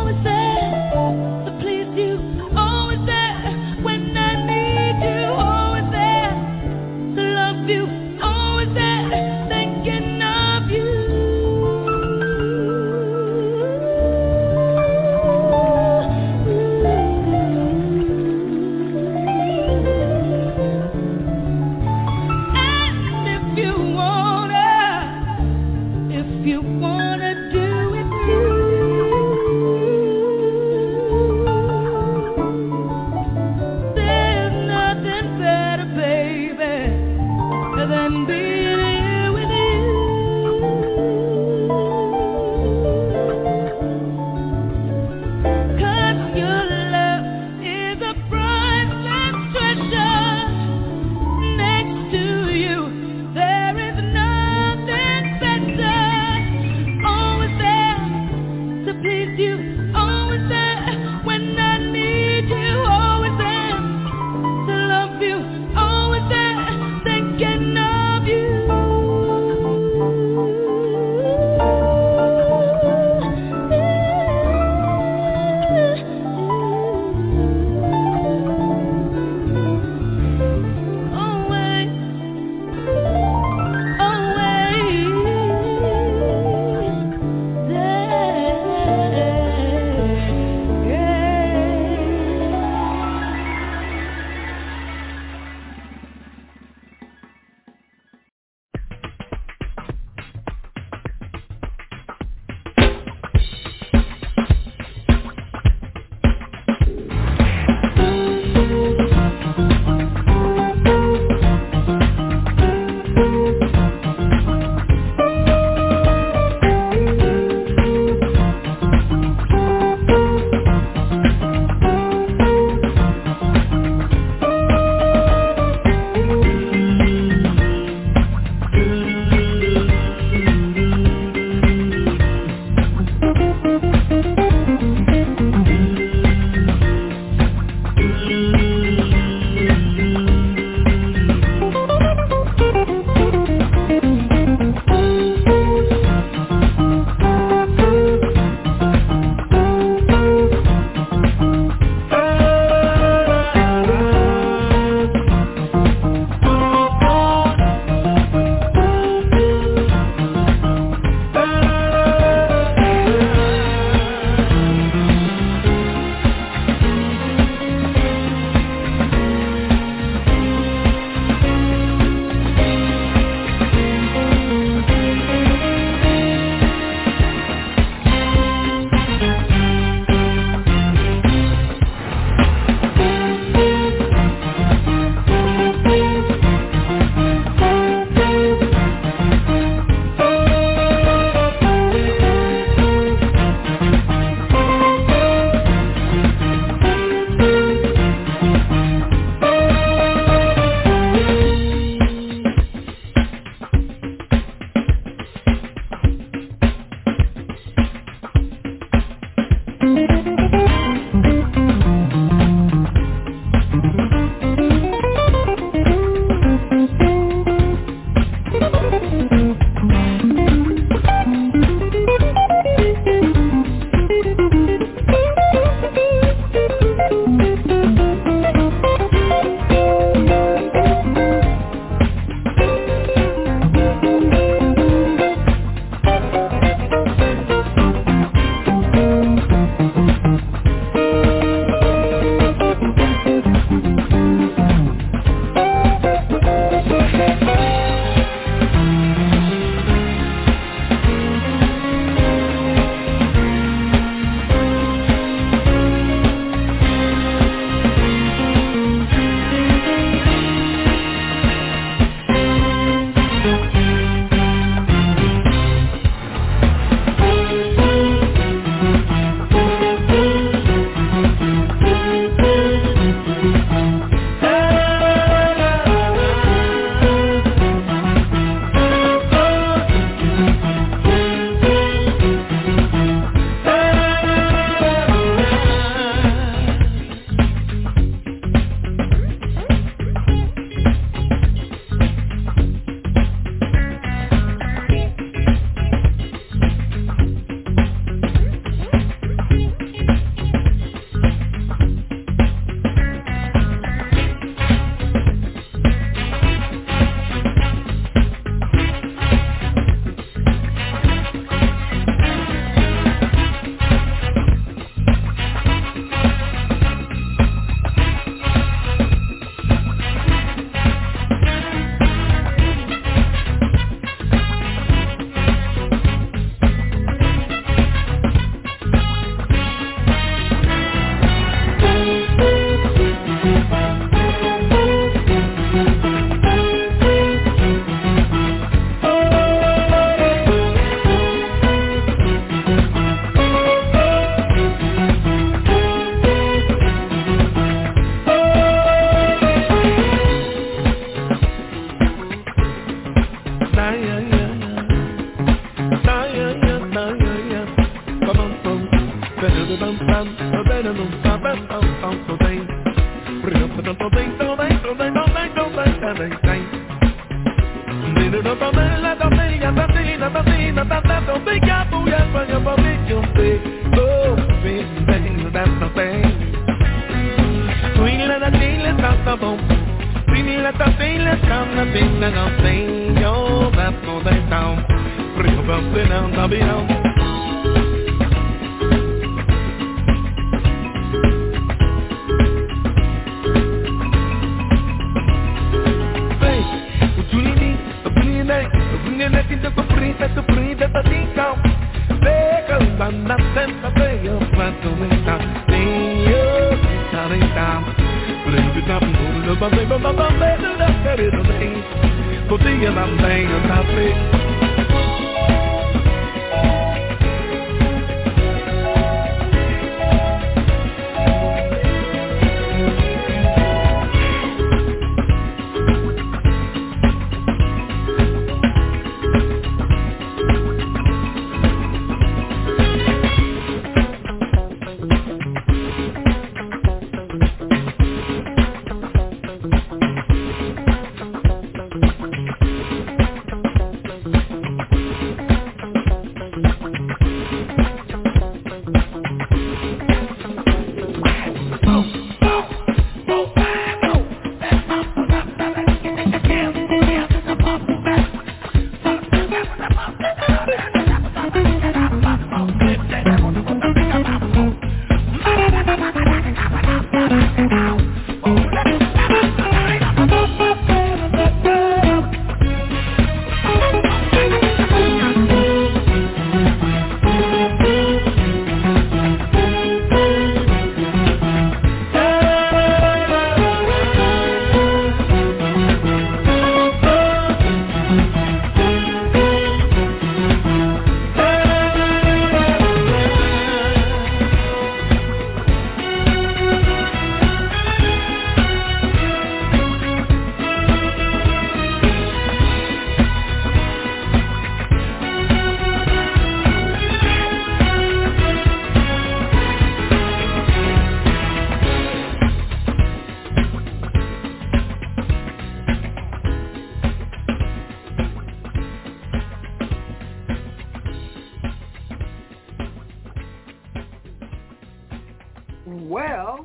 Well,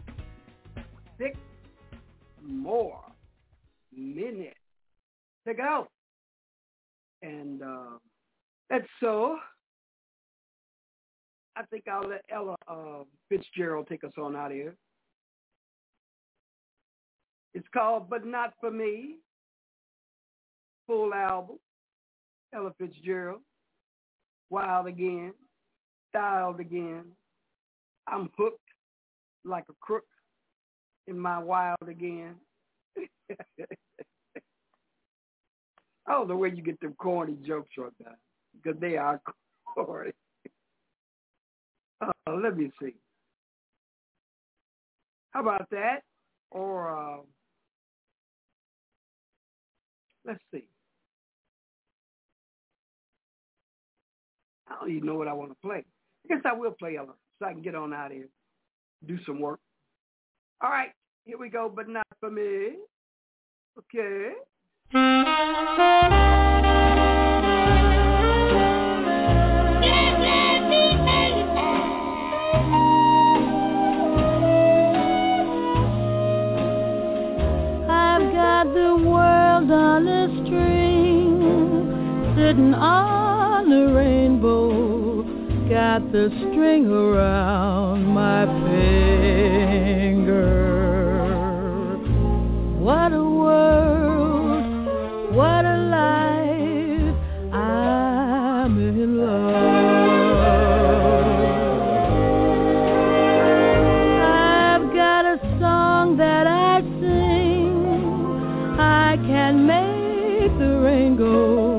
6 more minutes to go. And that's so. I think I'll let Ella Fitzgerald take us on out of here. It's called But Not For Me. Full album. Ella Fitzgerald. Wild again. Styled again. I'm hooked like a crook in my wild again. Oh, the way you get them corny jokes right now, because they are corny. Let me see. How about that? Or let's see. I don't even know what I want to play. I guess I will play Ella so I can get on out of here, do some work. All right, here we go, But Not For Me. Okay. I've got the world on a string, sitting on a rainbow. Got the string around my finger. What a world, what a life, I'm in love. I've got a song that I sing, I can make the rain go.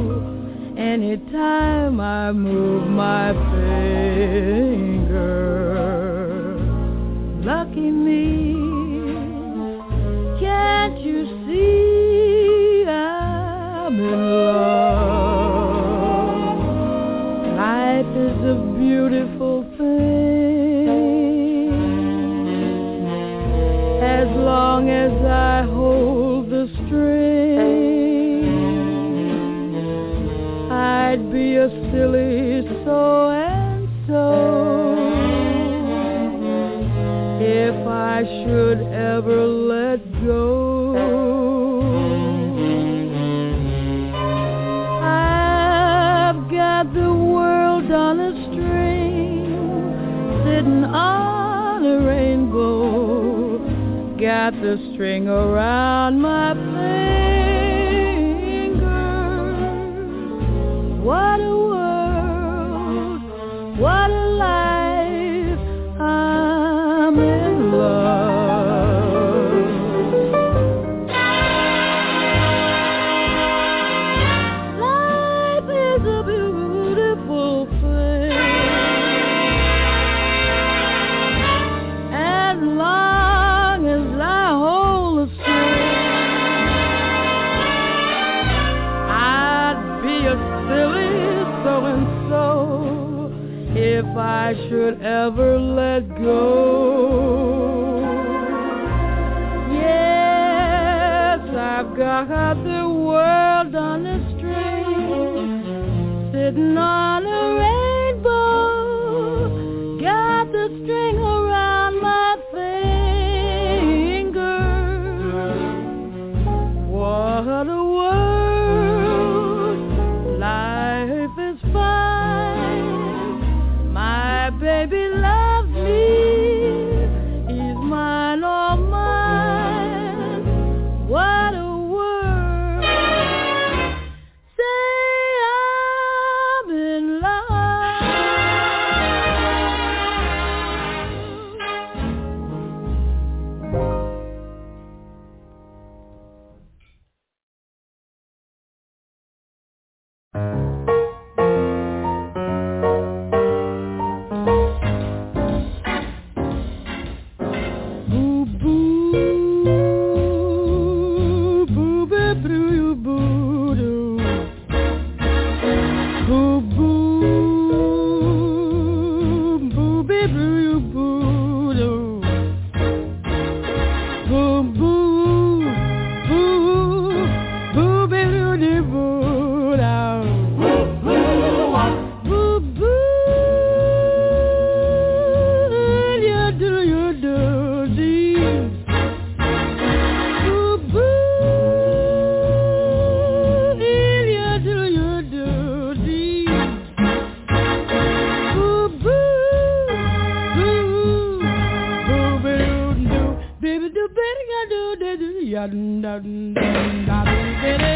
Anytime I move my finger. Lucky me, can't you see I'm in love? Life is a beautiful thing. I should ever let go. I've got the world on a string, sitting on a rainbow, got the string around my finger. What a world, what a life, I'm in love. Life is a beautiful thing, as long as I hold the string. I'd be a silly so-and-so if I should ever let go. Yes, I've got the world on a string, sitting on a rainbow, got the string around my finger. What a world, life is fine, my baby loves me, he's mine, all mine. What a world, say I'm in love. Boo boo, boo be boo boo doo. Boo boo, boo be boo boo doo. Boo boo, boo be boo doo boo dow. Boo boo, you do dee. Boo boo, you do dee. Boo boo, boo, boo be doo, baby do, baby do, do ya do da da da, baby.